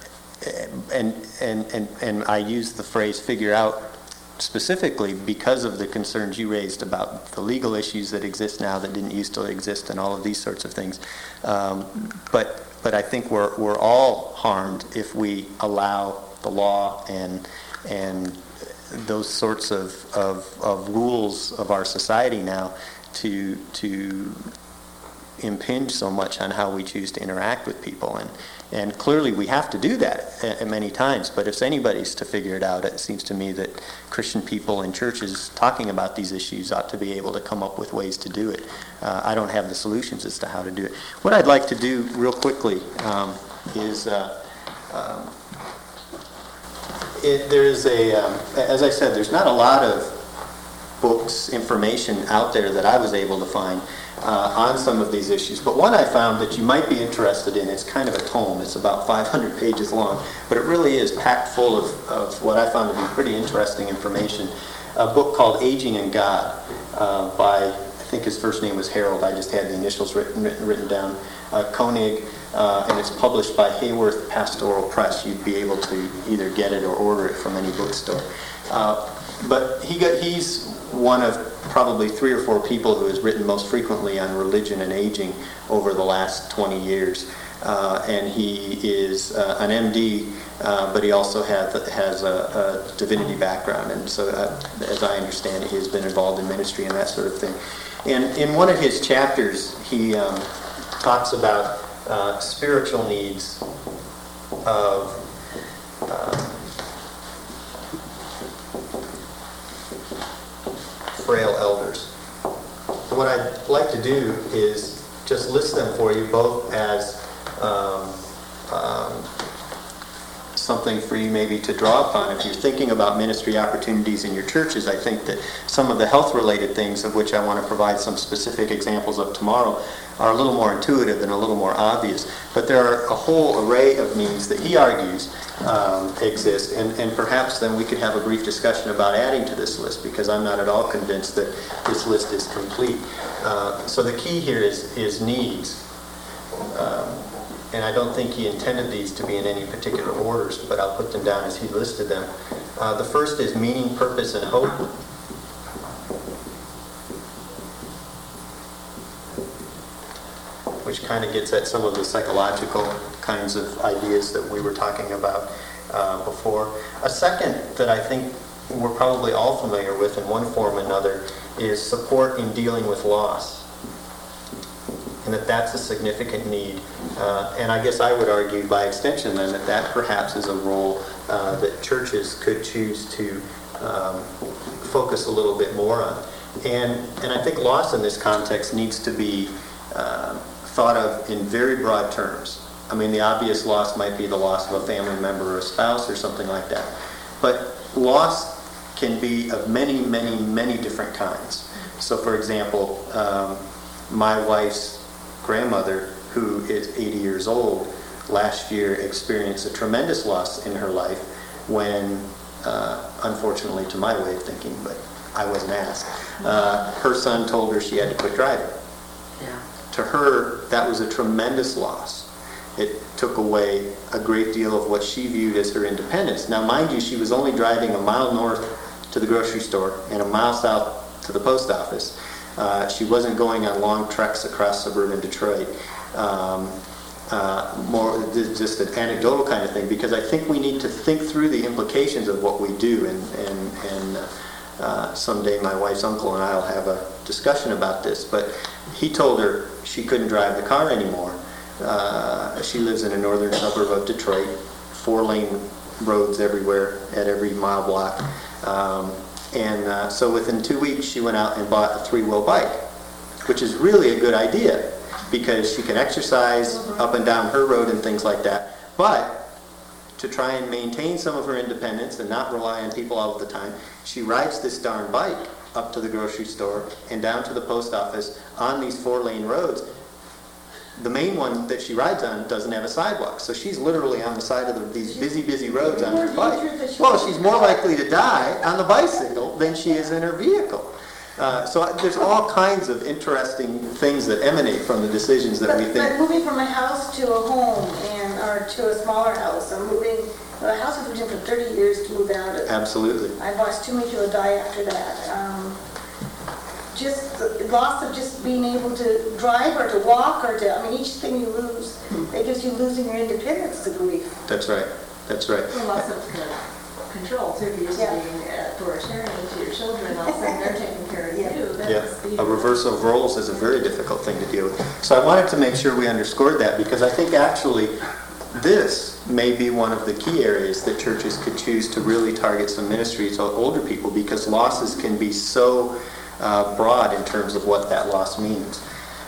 I use the phrase figure out specifically because of the concerns you raised about the legal issues that exist now that didn't used to exist and all of these sorts of things. But I think we're all harmed if we allow the law and those sorts of rules of our society now to impinge so much on how we choose to interact with people. And clearly we have to do that many times, but if anybody's to figure it out, it seems to me that Christian people in churches talking about these issues ought to be able to come up with ways to do it. I don't have the solutions as to how to do it. What I'd like to do real quickly is there's as I said, there's not a lot of books, information out there that I was able to find on some of these issues. But one I found that you might be interested in, it's kind of a tome. It's about 500 pages long, but it really is packed full of what I found to be pretty interesting information. A book called Aging in God by, I think his first name was Harold. I just had the initials written down. Koenig, and it's published by Hayworth Pastoral Press. You'd be able to either get it or order it from any bookstore. But he's one of probably 3 or 4 people who has written most frequently on religion and aging over the last 20 years. and he is an MD, but he also has a divinity background, and so as I understand it, he has been involved in ministry and that sort of thing. And in one of his chapters, he talks about spiritual needs of frail elders. What I'd like to do is just list them for you both as something for you maybe to draw upon. If you're thinking about ministry opportunities in your churches, I think that some of the health-related things, of which I want to provide some specific examples of tomorrow, are a little more intuitive and a little more obvious. But there are a whole array of needs that he argues exist, and perhaps then we could have a brief discussion about adding to this list, because I'm not at all convinced that this list is complete. So the key here is needs. And I don't think he intended these to be in any particular orders, but I'll put them down as he listed them. The first is meaning, purpose, and hope. Which kind of gets at some of the psychological kinds of ideas that we were talking about before. A second that I think we're probably all familiar with in one form or another is support in dealing with loss. And that's a significant need. And I guess I would argue by extension then that perhaps is a role that churches could choose to focus a little bit more on. And I think loss in this context needs to be thought of in very broad terms. I mean, the obvious loss might be the loss of a family member or a spouse or something like that. But loss can be of many, many, many different kinds. So for example, my wife's grandmother, who is 80 years old, last year experienced a tremendous loss in her life when, unfortunately to my way of thinking, but I wasn't asked, her son told her she had to quit driving. Yeah. To her, that was a tremendous loss. It took away a great deal of what she viewed as her independence. Now, mind you, she was only driving a mile north to the grocery store and a mile south to the post office. She wasn't going on long treks across suburban Detroit. More just an anecdotal kind of thing, because I think we need to think through the implications of what we do, and someday my wife's uncle and I will have a discussion about this. But he told her she couldn't drive the car anymore. She lives in a northern suburb of Detroit, 4-lane roads everywhere at every mile block. So within 2 weeks, she went out and bought a 3-wheel bike, which is really a good idea because she can exercise up and down her road and things like that. But to try and maintain some of her independence and not rely on people all of the time, she rides this darn bike up to the grocery store and down to the post office on these 4-lane roads. The main one that she rides on doesn't have a sidewalk, so she's literally on the side of these busy roads on her bike. Well, she's more likely to die on the bicycle than she is in her vehicle. So there's all kinds of interesting things that emanate from the decisions that we think. But moving from a house to a home or to a smaller house, or moving, the house has been for 30 years to move out of. Absolutely. I've watched too many people die after that. Just the loss of just being able to drive or to walk or to, I mean, each thing you lose, it gives you losing your independence to grief. That's right. That's right. And lots of control too. If you're used to being authoritarian to your children, all of a sudden they're taking care of you. Yeah, a reversal of roles is a very difficult thing to deal with. So I wanted to make sure we underscored that, because I think actually this may be one of the key areas that churches could choose to really target some ministry to older people, because losses can be so broad in terms of what that loss means.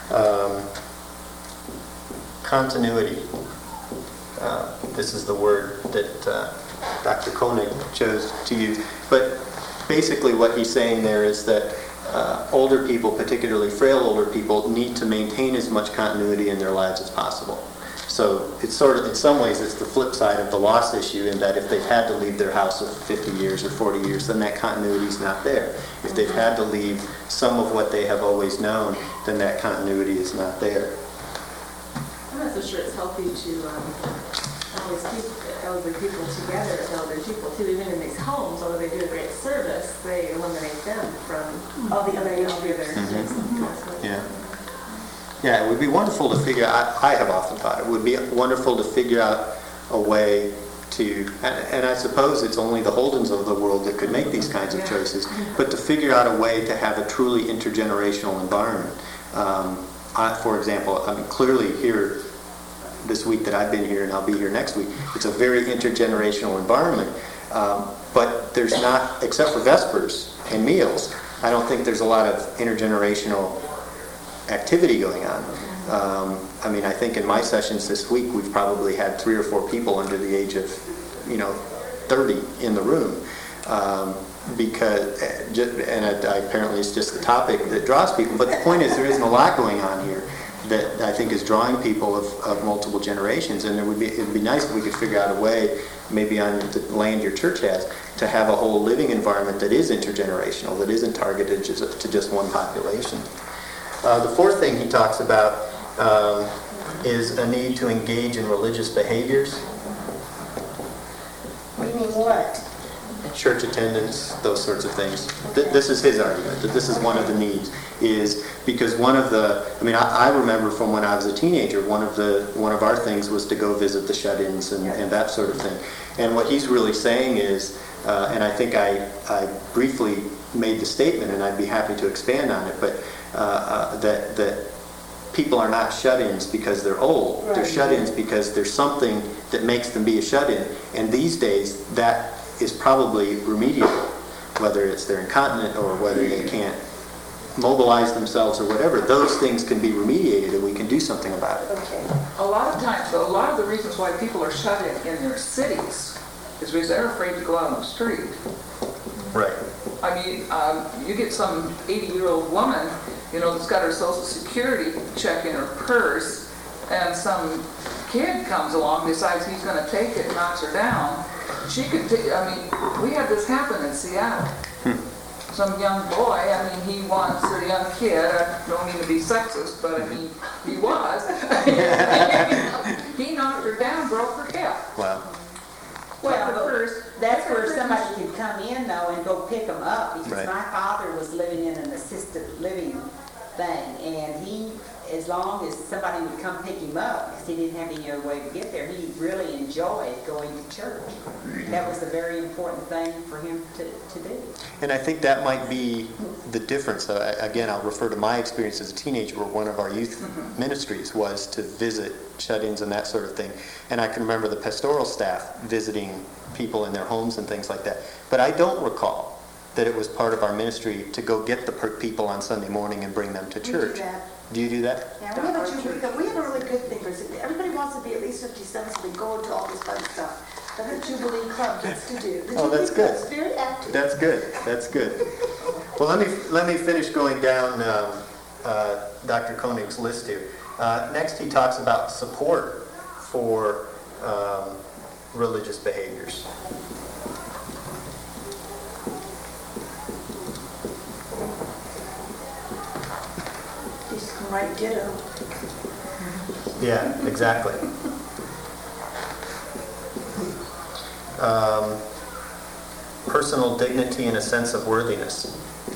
Continuity. This is the word that Dr. Koenig chose to use. But basically what he's saying there is that older people, particularly frail older people, need to maintain as much continuity in their lives as possible. So it's sort of, in some ways, it's the flip side of the loss issue, in that if they've had to leave their house for 50 years or 40 years, then that continuity is not there. If they've had to leave some of what they have always known, then that continuity is not there. I'm not so sure it's healthy to always keep elderly people together as elderly people too. Even in these homes, although they do a great service, they eliminate them from All the other age groups. Yeah. Yeah, it would be wonderful to figure out, I have often thought, it would be wonderful to figure out a way to, and I suppose it's only the Holdens of the world that could make these kinds of choices, but to figure out a way to have a truly intergenerational environment. For example, I mean, clearly here, this week that I've been here, and I'll be here next week, it's a very intergenerational environment. But there's not, except for Vespers and meals, I don't think there's a lot of intergenerational activity going on. I mean, I think in my sessions this week, we've probably had 3 or 4 people under the age of, 30 in the room. Apparently it's just the topic that draws people. But the point is, there isn't a lot going on here that I think is drawing people of multiple generations. And it'd be nice if we could figure out a way, maybe on the land your church has, to have a whole living environment that is intergenerational, that isn't targeted to just one population. The fourth thing he talks about is a need to engage in religious behaviors. You mean what? Church attendance, those sorts of things. This is his argument, that this is one of the needs, is because I remember from when I was a teenager, one of our things was to go visit the shut-ins and that sort of thing. And what he's really saying is, and I think I briefly made the statement, and I'd be happy to expand on it, but that people are not shut-ins because they're old. Right. They're shut-ins because there's something that makes them be a shut-in. And these days, that is probably remediable, whether it's they're incontinent or whether they can't mobilize themselves or whatever. Those things can be remediated, and we can do something about it. Okay. A lot of times, a lot of the reasons why people are shut in their cities is because they're afraid to go out on the street. Right. I mean, you get some 80-year-old woman, that's got her Social Security check in her purse, and some kid comes along, decides he's going to take it, knocks her down. She could we had this happen in Seattle. Some young boy, he wants a young kid, I don't mean to be sexist, but he was. He knocked her down, broke her hip. Wow. Well, that's where somebody can come in though and go pick them up, because Right. my father was living in an assisted living thing, and he, as long as somebody would come pick him up, because he didn't have any other way to get there, he really enjoyed going to church. That was a very important thing for him to do. And I think that might be the difference. Again, I'll refer to my experience as a teenager, where one of our youth ministries was to visit shut-ins and that sort of thing. And I can remember the pastoral staff visiting people in their homes and things like that. But I don't recall that it was part of our ministry to go get the people on Sunday morning and bring them to church. We do that. Do you do that? Yeah, we have a really good thing. Everybody wants to be at least 57, so we go into all this fun stuff that the Jubilee Club gets to do. Oh, that's good. It's very active. That's good. That's good. Well, let me finish going down Dr. Koenig's list here. Next, he talks about support for religious behaviors. Just come right ditto. Yeah, exactly. Personal dignity and a sense of worthiness.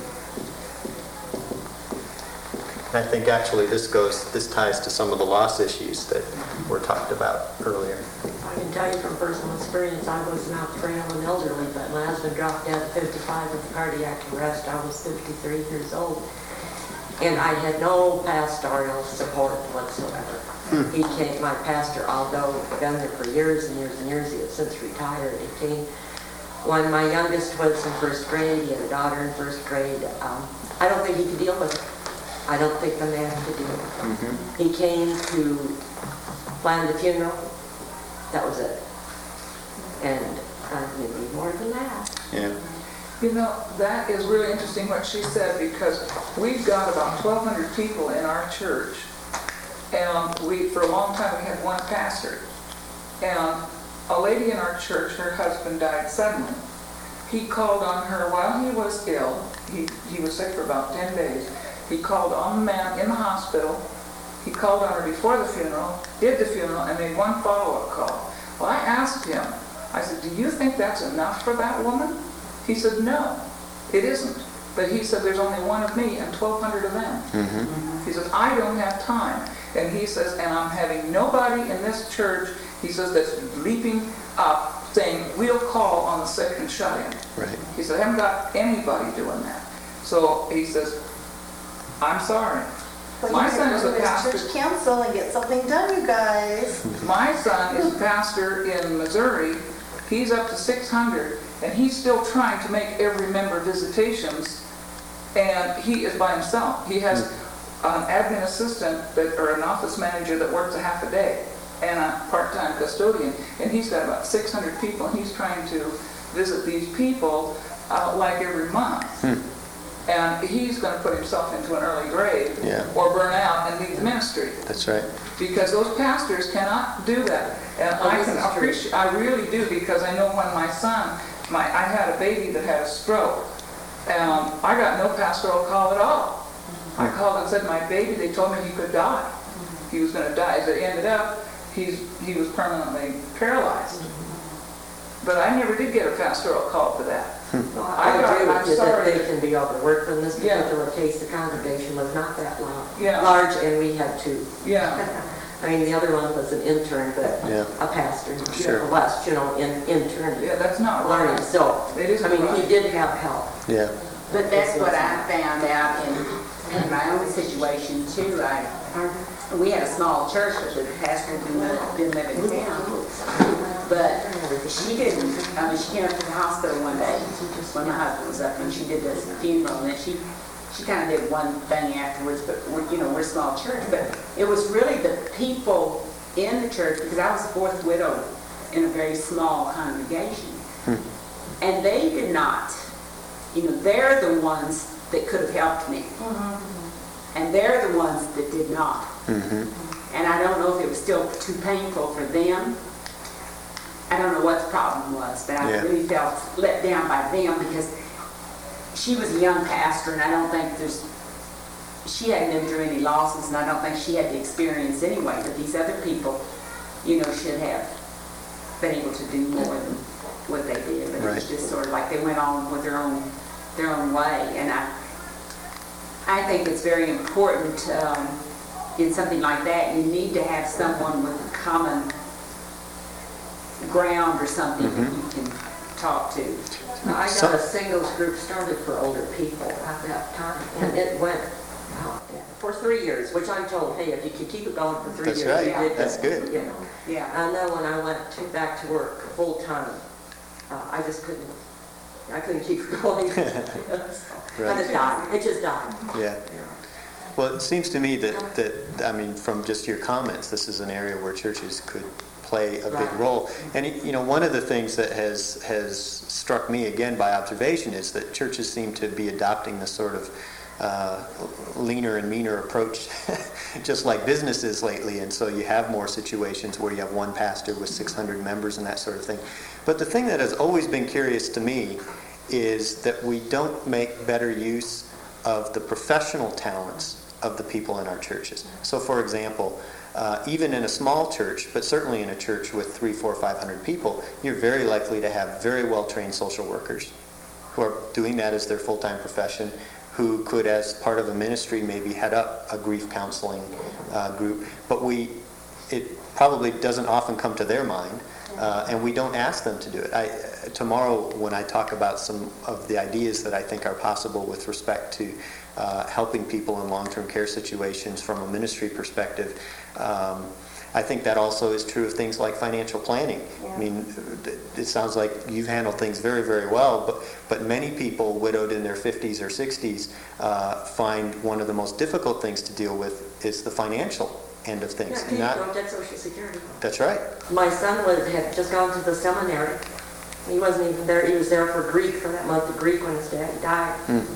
I think actually this ties to some of the loss issues that were talked about earlier. I can tell you from personal experience, I was not frail and elderly, but my husband dropped dead at 55 with cardiac arrest. I was 53 years old. And I had no pastoral support whatsoever. He came, my pastor, although he'd been there for years and years and years, he had since retired. He came when my youngest was in first grade. He had a daughter in first grade. I don't think he could deal with it. I don't think the man could deal with it. He came to plan the funeral. That was it. And maybe more than that. Yeah. That is really interesting what she said, because we've got about 1,200 people in our church. And for a long time, we had one pastor. And a lady in our church, her husband died suddenly. He called on her while he was ill. He was sick for about 10 days. He called on the man in the hospital. He called on her before the funeral, did the funeral, and made one follow-up call. Well, I asked him, I said, do you think that's enough for that woman? He said, no, it isn't. But he said, there's only one of me and 1,200 of them. He says, I don't have time. And he says, and I'm having nobody in this church, he says, that's leaping up saying, we'll call on the sick and shut in. Right. He said, I haven't got anybody doing that. So he says, I'm sorry. My son is a pastor. Church council and get something done, you guys. My son is a pastor in Missouri. He's up to 600, and he's still trying to make every member visitations, and he is by himself. He has an admin assistant or an office manager that works a half a day, and a part-time custodian, and he's got about 600 people, and he's trying to visit these people like every month. And he's going to put himself into an early grave or burn out and leave the ministry. That's right. Because those pastors cannot do that. And I can appreciate, I really do, because I know when my son, I had a baby that had a stroke, and I got no pastoral call at all. I called and said, my baby, they told me he could die. He was going to die. As it ended up, he was permanently paralyzed. But I never did get a pastoral call for that. Well, I agree with you that sorry. they can be overworked. In this particular case, the congregation was not that large, and we had two. I mean, the other one was an intern, but a pastor, less, intern. Yeah, that's not learning. right. So, It isn't I mean, right. he did have help. Yeah. But that's what I found out in my own situation too. We had a small church, but the pastor didn't live in town. But she didn't, she came up to the hospital one day when my husband was up, and she did the funeral, and then she kind of did one thing afterwards, but we're a small church. But it was really the people in the church, because I was the fourth widow in a very small congregation. And they did not, they're the ones that could have helped me. And they're the ones that did not. And I don't know if it was still too painful for them. I don't know what the problem was, but I really felt let down by them, because she was a young pastor, and I don't think she hadn't been through any losses, and I don't think she had the experience anyway. But these other people, should have been able to do more than what they did. But it was just sort of like they went on with their own way. And I think it's very important in something like that. You need to have someone with a common ground or something that you can talk to. I got a singles group started for older people at that time, and it went for 3 years, which I'm told, hey, if you can keep it going for 3 years, That's right. you did That's good. I know when I went back to work full time, I just couldn't keep it going. And it died. It just died. Yeah. Well, it seems to me that I mean, from just your comments, this is an area where churches could play a big role. And one of the things that has struck me again by observation is that churches seem to be adopting this sort of leaner and meaner approach, just like businesses lately. And so you have more situations where you have one pastor with 600 members and that sort of thing. But the thing that has always been curious to me is that we don't make better use of the professional talents of the people in our churches. So, for example, even in a small church, but certainly in a church with 300, 400, 500 people, you're very likely to have very well-trained social workers who are doing that as their full-time profession, who could, as part of a ministry, maybe head up a grief counseling group. But it probably doesn't often come to their mind, and we don't ask them to do it. Tomorrow, when I talk about some of the ideas that I think are possible with respect to helping people in long-term care situations from a ministry perspective, I think that also is true of things like financial planning. I mean, it sounds like you've handled things very, very well, but many people widowed in their 50s or 60s find one of the most difficult things to deal with is the financial end of things. You don't get Social Security. That's right. My son had just gone to the seminary. He wasn't even there. He was there for Greek, for that month of Greek when his dad died.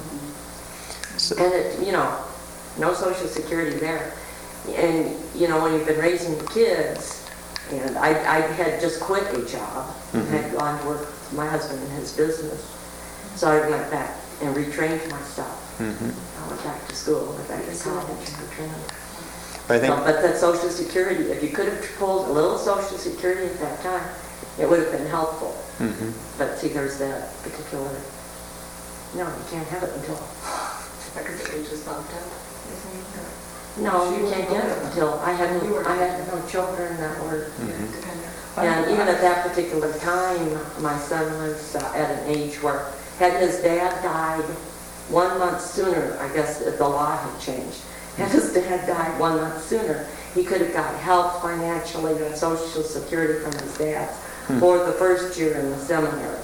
So, And no Social Security there. And, when you've been raising kids, and I had just quit a job, had gone to work with my husband in his business. So I went back and retrained myself. I went back to school, went back to college and retrained. but I think But that Social Security, if you could have pulled a little Social Security at that time, it would have been helpful. But see, there's that particular No, you can't have it until, Because the age was bumped up, isn't it? no, you can't get it until, I had no children that were, Dependent. and even at that particular time, my son was at an age where, had his dad died 1 month sooner, I guess the law had changed. Had his dad died 1 month sooner, he could have got help financially and Social Security from his dad for the first year in the seminary.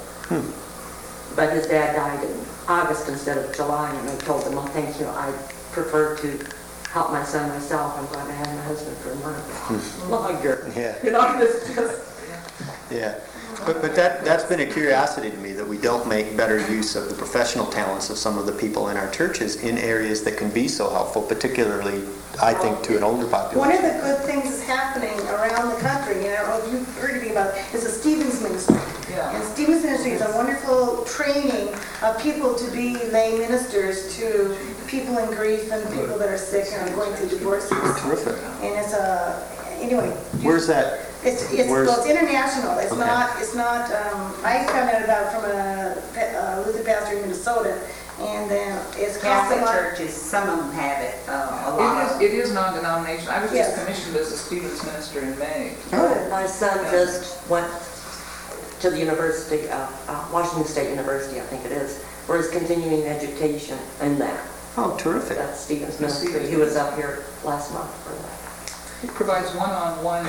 But his dad died in August instead of July, and I told him, well, thank you, I prefer to help my son myself. I'm glad I had my husband for a month longer. Yeah. You know, it's just... Yeah, but that's been a curiosity to me, that we don't make better use of the professional talents of some of the people in our churches in areas that can be so helpful, particularly, I think, to an older population. One of the good things that's happening around the country, and I don't know if you've heard anything about it, is the Stevens Ministry. Yeah. And Stevens Ministry is a wonderful training of people to be lay ministers to people in grief and people that are sick and are going through divorces. Terrific. And it's anyway. Where's that? It's international. It's Okay. not, I found out about it from a Lutheran pastor in Minnesota, and it's cost a Catholic lot. churches, some of them have it, a lot. It is non-denominational. I was Yes. just commissioned as a Stevens minister in May. My son just went to the University of Washington State University, I think it is, for his continuing education in that. Oh, terrific. That's Stevens Ministry. He was up here last month for that. It provides one-on-one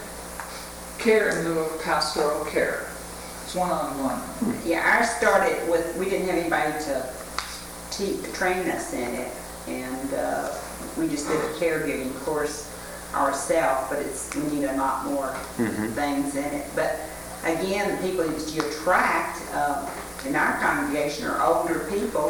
care in lieu of pastoral care. It's one-on-one. Yeah, ours started with, we didn't have anybody to train us in it, and we just did a caregiving course ourselves, but we need a lot more things in it. But again, the people that you attract in our congregation are older people,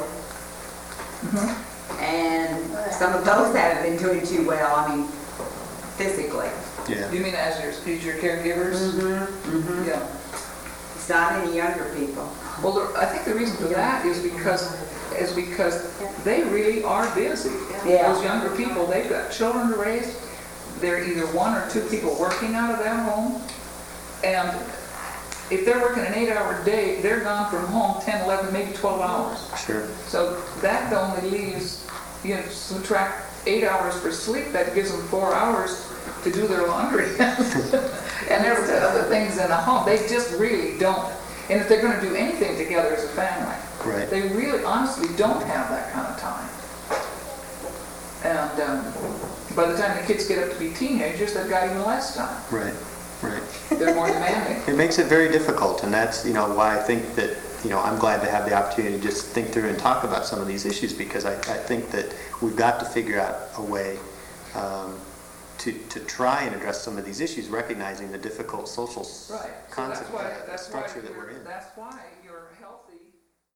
and some of those haven't been doing too well, I mean, physically. Yeah. You mean as your caregivers? Yeah. It's not any younger people. Well, I think the reason for that is because they really are busy. Yeah. Those younger people, they've got children to raise. They're either 1 or 2 people working out of that home, and if they're working an 8-hour day, they're gone from home 10, 11, maybe 12 hours. Sure. So that only leaves, subtract 8 hours for sleep, that gives them 4 hours to do their laundry. And there's other things in the home. They just really don't. And if they're going to do anything together as a family, Right. they really honestly don't have that kind of time. And by the time the kids get up to be teenagers, they've got even less time. Right. Right. They're more demanding. It makes it very difficult, and that's why I think that I'm glad to have the opportunity to just think through and talk about some of these issues, because I think that we've got to figure out a way to try and address some of these issues, recognizing the difficult social Right. So concept that's why structure that we're in. That's why